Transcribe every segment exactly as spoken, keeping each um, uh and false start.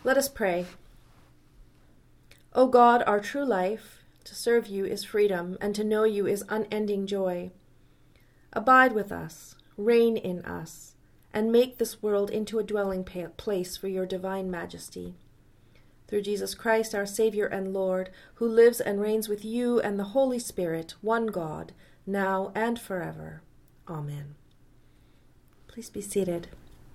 Let us pray. O God, our true life, to serve you is freedom, and to know you is unending joy. Abide with us, reign in us, and make this world into a dwelling place for your divine majesty. Through Jesus Christ, our Savior and Lord, who lives and reigns with you and the Holy Spirit, one God, now and forever. Amen. Please be seated.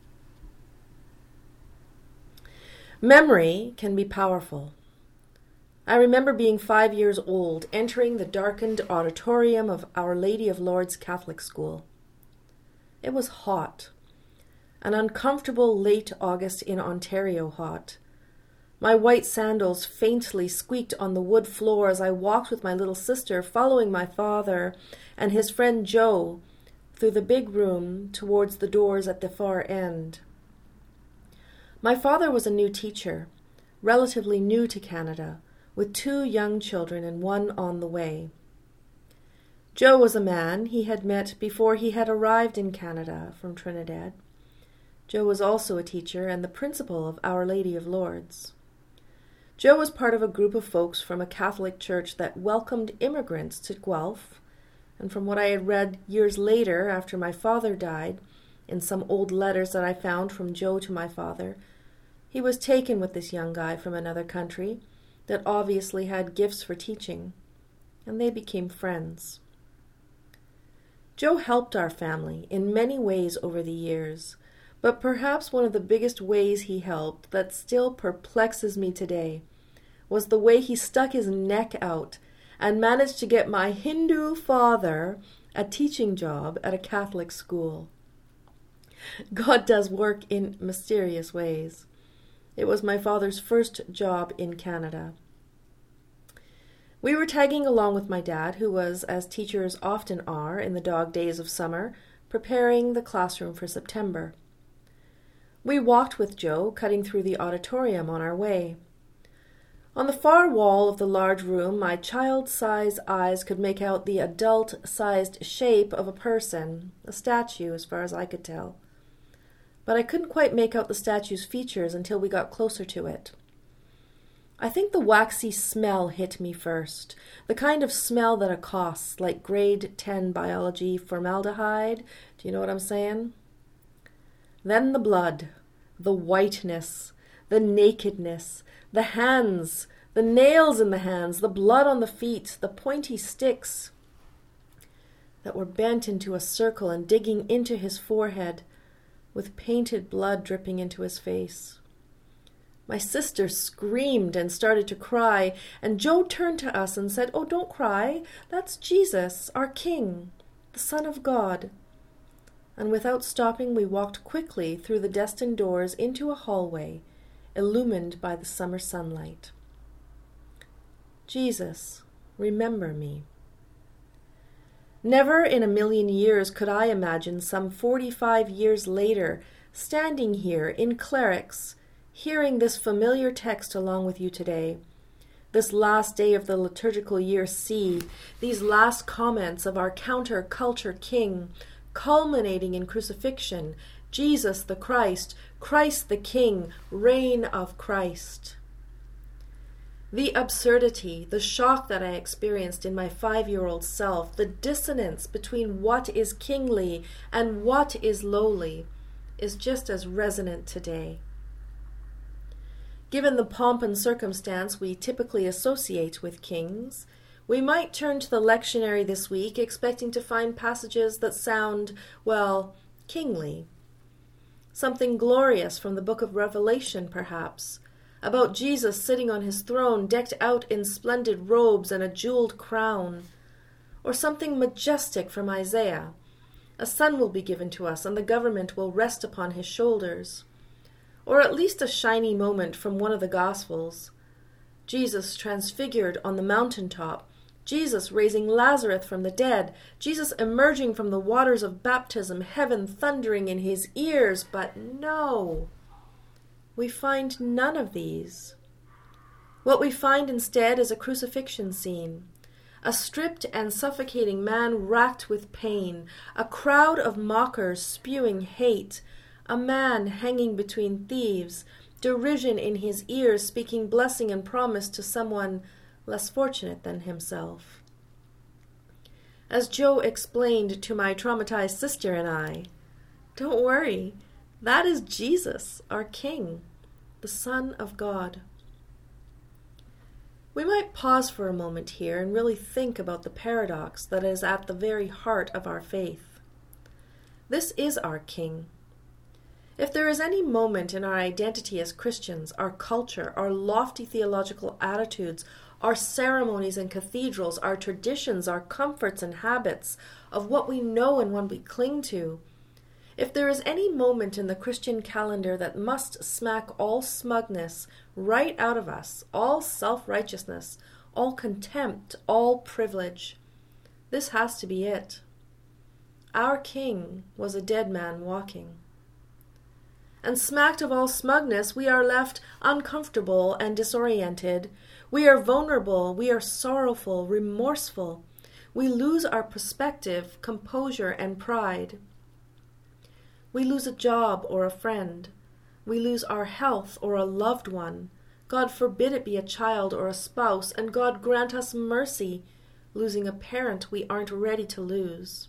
Memory can be powerful. I remember being five years old, entering the darkened auditorium of Our Lady of Lourdes Catholic School. It was hot, an uncomfortable late August in Ontario hot. My white sandals faintly squeaked on the wood floor as I walked with my little sister, following my father and his friend Joe through the big room towards the doors at the far end. My father was a new teacher, relatively new to Canada, with two young children and one on the way. Joe was a man he had met before he had arrived in Canada from Trinidad. Joe was also a teacher and the principal of Our Lady of Lourdes. Joe was part of a group of folks from a Catholic church that welcomed immigrants to Guelph, and from what I had read years later after my father died, in some old letters that I found from Joe to my father, he was taken with this young guy from another country that obviously had gifts for teaching, and they became friends. Joe helped our family in many ways over the years, but perhaps one of the biggest ways he helped that still perplexes me today was the way he stuck his neck out and managed to get my Hindu father a teaching job at a Catholic school. God does work in mysterious ways. It was my father's first job in Canada. We were tagging along with my dad, who was, as teachers often are in the dog days of summer, preparing the classroom for September. We walked with Joe, cutting through the auditorium on our way. On the far wall of the large room, my child-sized eyes could make out the adult-sized shape of a person, a statue as far as I could tell. But I couldn't quite make out the statue's features until we got closer to it. I think the waxy smell hit me first, the kind of smell that accosts, like grade ten biology formaldehyde. Do you know what I'm saying? Then the blood, the whiteness, the nakedness, the hands, the nails in the hands, the blood on the feet, the pointy sticks that were bent into a circle and digging into his forehead, with painted blood dripping into his face. My sister screamed and started to cry, and Joe turned to us and said, "Oh, don't cry. That's Jesus, our King, the Son of God." And without stopping, we walked quickly through the destined doors into a hallway, illumined by the summer sunlight. Jesus, remember me. Never in a million years could I imagine some forty-five years later, standing here in clerics, hearing this familiar text along with you today, this last day of the liturgical year C, these last comments of our counter-culture King, culminating in crucifixion, Jesus the Christ, Christ the King, reign of Christ. The absurdity, the shock that I experienced in my five-year-old self, the dissonance between what is kingly and what is lowly, is just as resonant today. Given the pomp and circumstance we typically associate with kings, we might turn to the lectionary this week expecting to find passages that sound, well, kingly. Something glorious from the book of Revelation, perhaps, about Jesus sitting on his throne, decked out in splendid robes and a jeweled crown. Or something majestic from Isaiah. A son will be given to us, and the government will rest upon his shoulders. Or at least a shiny moment from one of the Gospels. Jesus transfigured on the mountaintop, Jesus raising Lazarus from the dead, Jesus emerging from the waters of baptism, heaven thundering in his ears. But no, we find none of these. What we find instead is a crucifixion scene, a stripped and suffocating man racked with pain, a crowd of mockers spewing hate, a man hanging between thieves, derision in his ears, speaking blessing and promise to someone less fortunate than himself. As Joe explained to my traumatized sister and I, don't worry, that is Jesus, our King, the Son of God. We might pause for a moment here and really think about the paradox that is at the very heart of our faith. This is our King. If there is any moment in our identity as Christians, our culture, our lofty theological attitudes, our ceremonies and cathedrals, our traditions, our comforts and habits of what we know and what we cling to, if there is any moment in the Christian calendar that must smack all smugness right out of us, all self-righteousness, all contempt, all privilege, this has to be it. Our King was a dead man walking. And smacked of all smugness, we are left uncomfortable and disoriented. We are vulnerable, we are sorrowful, remorseful. We lose our perspective, composure, and pride. We lose a job or a friend. We lose our health or a loved one. God forbid it be a child or a spouse, and God grant us mercy, losing a parent we aren't ready to lose.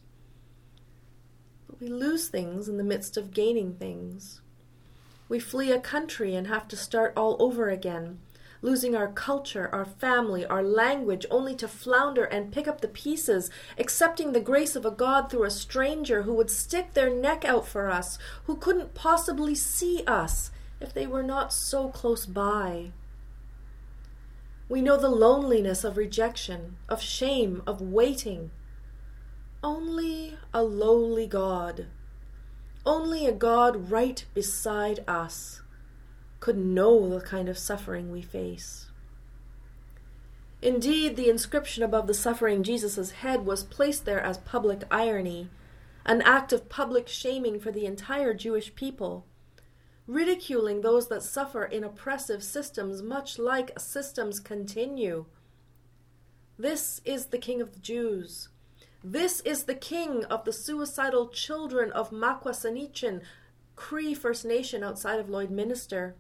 But we lose things in the midst of gaining things. We flee a country and have to start all over again, losing our culture, our family, our language, only to flounder and pick up the pieces, accepting the grace of a God through a stranger who would stick their neck out for us, who couldn't possibly see us if they were not so close by. We know the loneliness of rejection, of shame, of waiting. Only a lowly God, only a God right beside us, could know the kind of suffering we face. Indeed, the inscription above the suffering Jesus' head was placed there as public irony, an act of public shaming for the entire Jewish people, ridiculing those that suffer in oppressive systems much like systems continue. This is the King of the Jews. This is the King of the suicidal children of Makwasanichin, Cree First Nation outside of Lloydminster.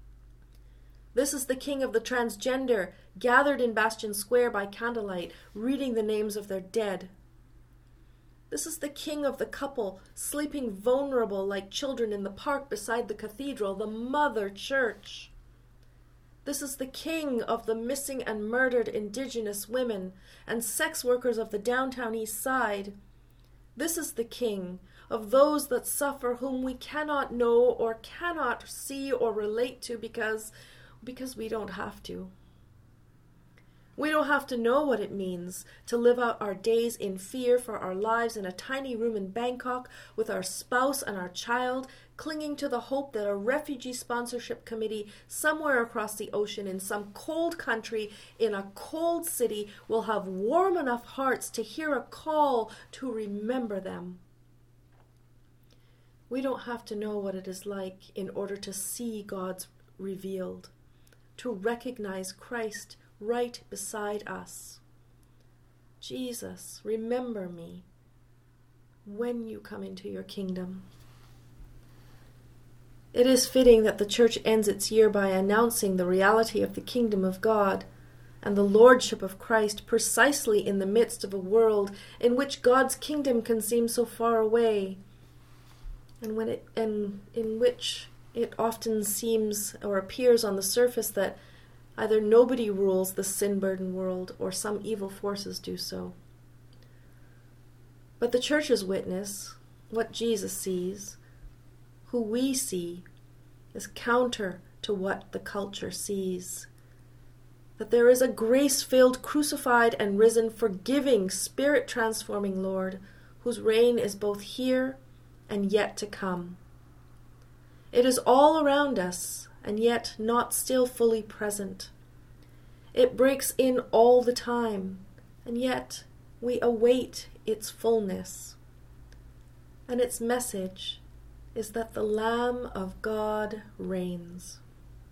This is the King of the transgender, gathered in Bastion Square by candlelight, reading the names of their dead. This is the King of the couple, sleeping vulnerable like children in the park beside the cathedral, the mother church. This is the King of the missing and murdered Indigenous women and sex workers of the downtown East Side. This is the King of those that suffer, whom we cannot know or cannot see or relate to because, because we don't have to. We don't have to know what it means to live out our days in fear for our lives in a tiny room in Bangkok with our spouse and our child, clinging to the hope that a refugee sponsorship committee somewhere across the ocean in some cold country in a cold city will have warm enough hearts to hear a call to remember them. We don't have to know what it is like in order to see God's revealed, to recognize Christ right beside us. Jesus, remember me when you come into your kingdom. It is fitting that the church ends its year by announcing the reality of the kingdom of God and the lordship of Christ precisely in the midst of a world in which God's kingdom can seem so far away, and when it and in which it often seems or appears on the surface that either nobody rules the sin-burdened world or some evil forces do so. But the church's witness, what Jesus sees, who we see, is counter to what the culture sees. That there is a grace-filled, crucified and risen, forgiving, spirit-transforming Lord, whose reign is both here and yet to come. It is all around us, and yet not still fully present. It breaks in all the time, and yet we await its fullness. And its message is that the Lamb of God reigns.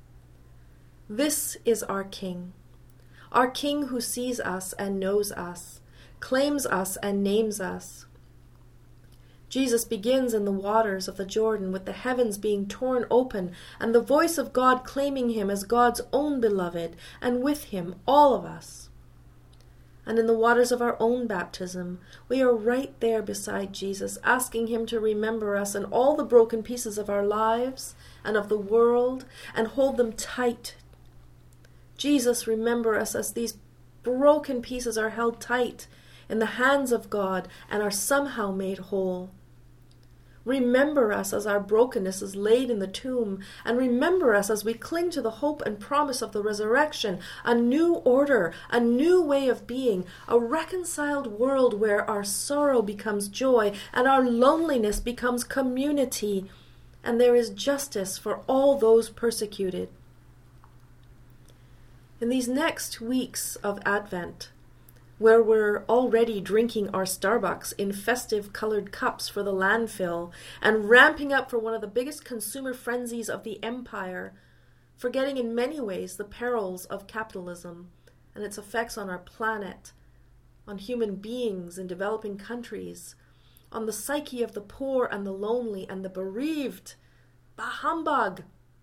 This is our King, our King who sees us and knows us, claims us and names us. Jesus begins in the waters of the Jordan with the heavens being torn open and the voice of God claiming him as God's own beloved, and with him all of us. And in the waters of our own baptism, we are right there beside Jesus, asking him to remember us and all the broken pieces of our lives and of the world, and hold them tight. Jesus, remember us as these broken pieces are held tight in the hands of God and are somehow made whole. Remember us as our brokenness is laid in the tomb, and remember us as we cling to the hope and promise of the resurrection, a new order, a new way of being, a reconciled world where our sorrow becomes joy and our loneliness becomes community, and there is justice for all those persecuted. In these next weeks of Advent, where we're already drinking our Starbucks in festive colored cups for the landfill and ramping up for one of the biggest consumer frenzies of the empire, forgetting in many ways the perils of capitalism and its effects on our planet, on human beings in developing countries, on the psyche of the poor and the lonely and the bereaved. Bah humbug!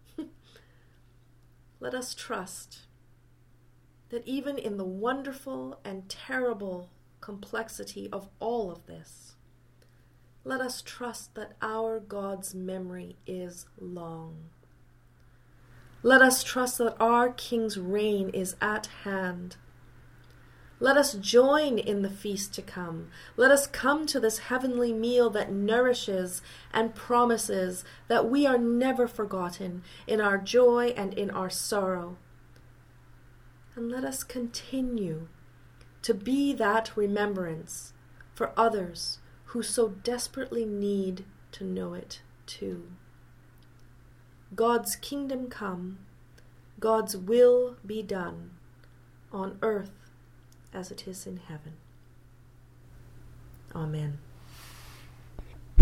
Let us trust that even in the wonderful and terrible complexity of all of this, let us trust that our God's memory is long. Let us trust that our King's reign is at hand. Let us join in the feast to come. Let us come to this heavenly meal that nourishes and promises that we are never forgotten in our joy and in our sorrow. And let us continue to be that remembrance for others who so desperately need to know it too. God's kingdom come, God's will be done, on earth as it is in heaven. Amen.